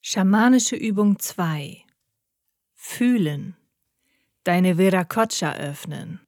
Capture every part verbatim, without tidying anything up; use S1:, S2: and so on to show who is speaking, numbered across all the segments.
S1: Schamanische Übung zwei. Fühlen. Deine Viracocha öffnen.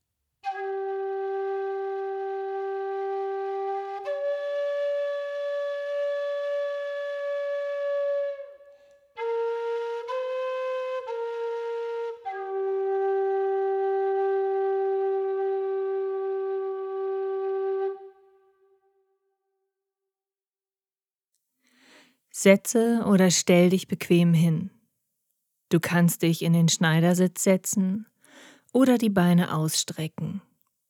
S1: Setze oder stell dich bequem hin. Du kannst dich in den Schneidersitz setzen oder die Beine ausstrecken.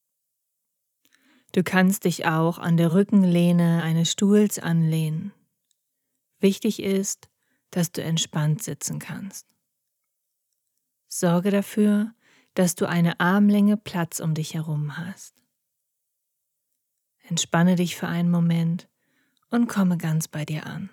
S1: Du kannst dich auch an der Rückenlehne eines Stuhls anlehnen. Wichtig ist, dass du entspannt sitzen kannst. Sorge dafür, dass du eine Armlänge Platz um dich herum hast. Entspanne dich für einen Moment und komme ganz bei dir an.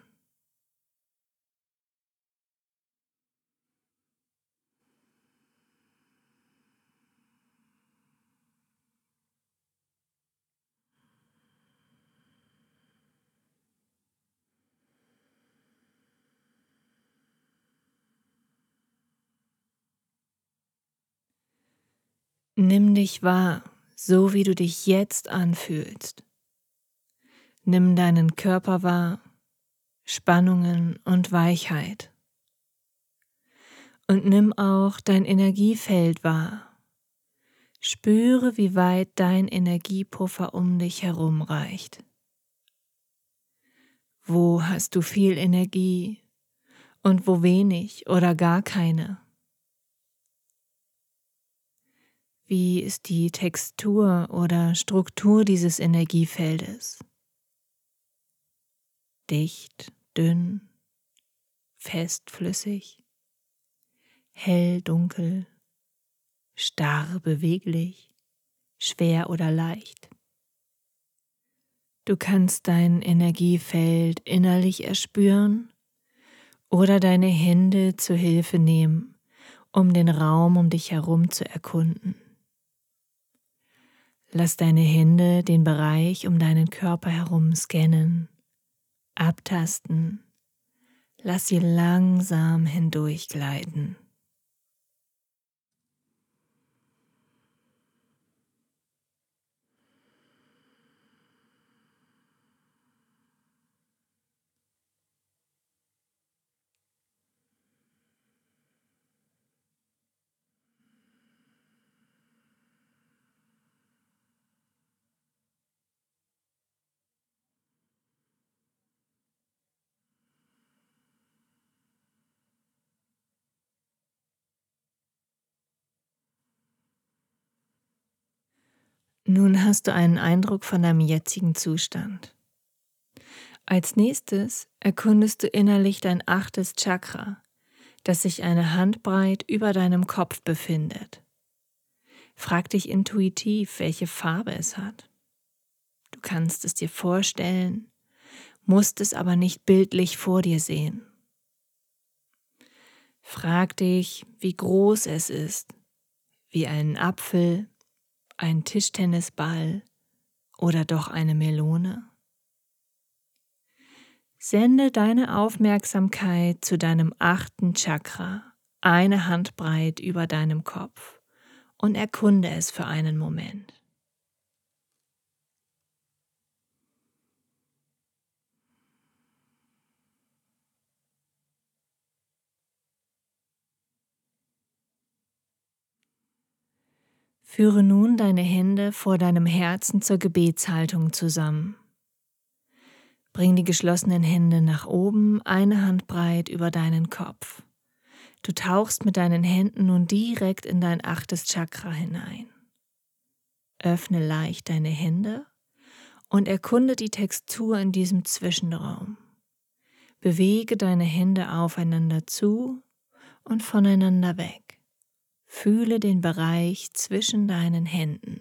S1: Nimm dich wahr, so wie du dich jetzt anfühlst. Nimm deinen Körper wahr, Spannungen und Weichheit. Und nimm auch dein Energiefeld wahr. Spüre, wie weit dein Energiepuffer um dich herum reicht. Wo hast du viel Energie und wo wenig oder gar keine? Wie ist die Textur oder Struktur dieses Energiefeldes? Dicht, dünn, fest, flüssig, hell, dunkel, starr, beweglich, schwer oder leicht. Du kannst dein Energiefeld innerlich erspüren oder deine Hände zur Hilfe nehmen, um den Raum um dich herum zu erkunden. Lass deine Hände den Bereich um deinen Körper herum scannen, abtasten. Lass sie langsam hindurchgleiten. Nun hast du einen Eindruck von deinem jetzigen Zustand. Als nächstes erkundest du innerlich dein achtes Chakra, das sich eine Handbreit über deinem Kopf befindet. Frag dich intuitiv, welche Farbe es hat. Du kannst es dir vorstellen, musst es aber nicht bildlich vor dir sehen. Frag dich, wie groß es ist, wie ein Apfel, ein Tischtennisball oder doch eine Melone. Sende deine Aufmerksamkeit zu deinem achten Chakra, eine Handbreit über deinem Kopf, und erkunde es für einen Moment. Führe nun deine Hände vor deinem Herzen zur Gebetshaltung zusammen. Bring die geschlossenen Hände nach oben, eine Handbreit über deinen Kopf. Du tauchst mit deinen Händen nun direkt in dein achtes Chakra hinein. Öffne leicht deine Hände und erkunde die Textur in diesem Zwischenraum. Bewege deine Hände aufeinander zu und voneinander weg. Fühle den Bereich zwischen deinen Händen.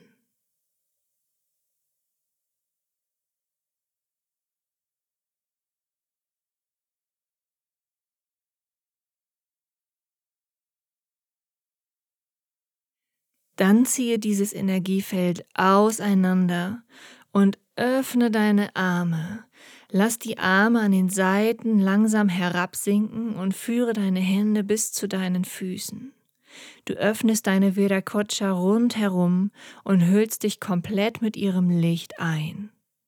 S1: Dann ziehe dieses Energiefeld auseinander und öffne deine Arme. Lass die Arme an den Seiten langsam herabsinken und führe deine Hände bis zu deinen Füßen. Du öffnest deine Viracocha rundherum und hüllst dich komplett mit ihrem Licht ein.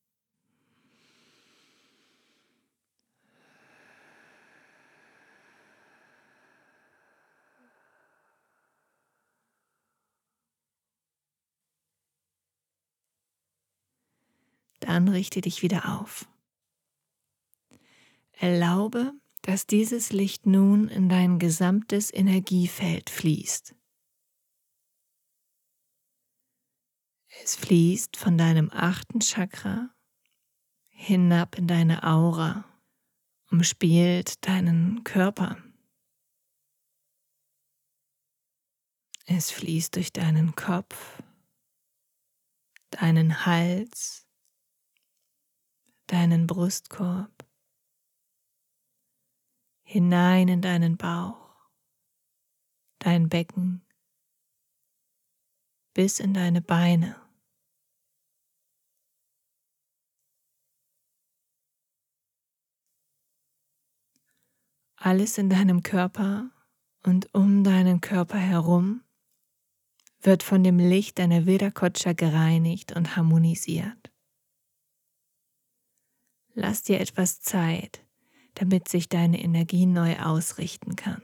S1: Dann richte dich wieder auf. Erlaube, dass dieses Licht nun in dein gesamtes Energiefeld fließt. Es fließt von deinem achten Chakra hinab in deine Aura, umspielt deinen Körper. Es fließt durch deinen Kopf, deinen Hals, deinen Brustkorb, hinein in deinen Bauch, dein Becken, bis in deine Beine. Alles in deinem Körper und um deinen Körper herum wird von dem Licht deiner Viracocha gereinigt und harmonisiert. Lass dir etwas Zeit, damit sich deine Energie neu ausrichten kann.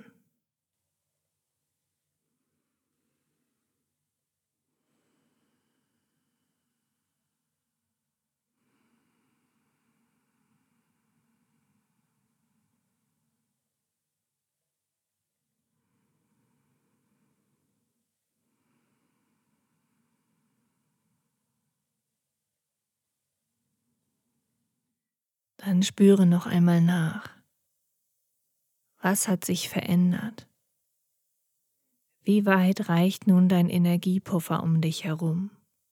S1: Dann spüre noch einmal nach. Was hat sich verändert? Wie weit reicht nun dein Energiepuffer um dich herum?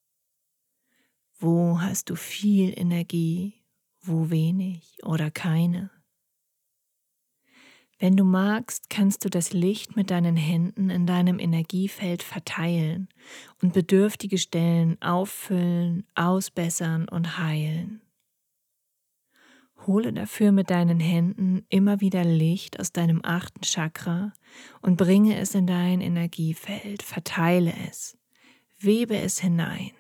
S1: Wo hast du viel Energie, wo wenig oder keine? Wenn du magst, kannst du das Licht mit deinen Händen in deinem Energiefeld verteilen und bedürftige Stellen auffüllen, ausbessern und heilen. Hole dafür mit deinen Händen immer wieder Licht aus deinem achten Chakra und bringe es in dein Energiefeld, verteile es, webe es hinein.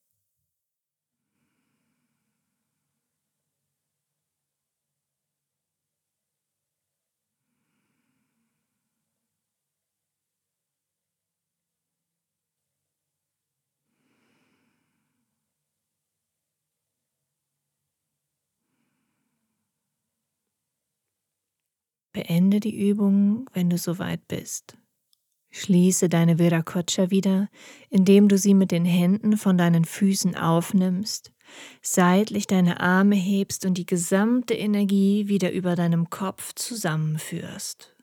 S1: Beende die Übung, wenn du soweit bist. Schließe deine Viracocha wieder, indem du sie mit den Händen von deinen Füßen aufnimmst, seitlich deine Arme hebst und die gesamte Energie wieder über deinem Kopf zusammenführst.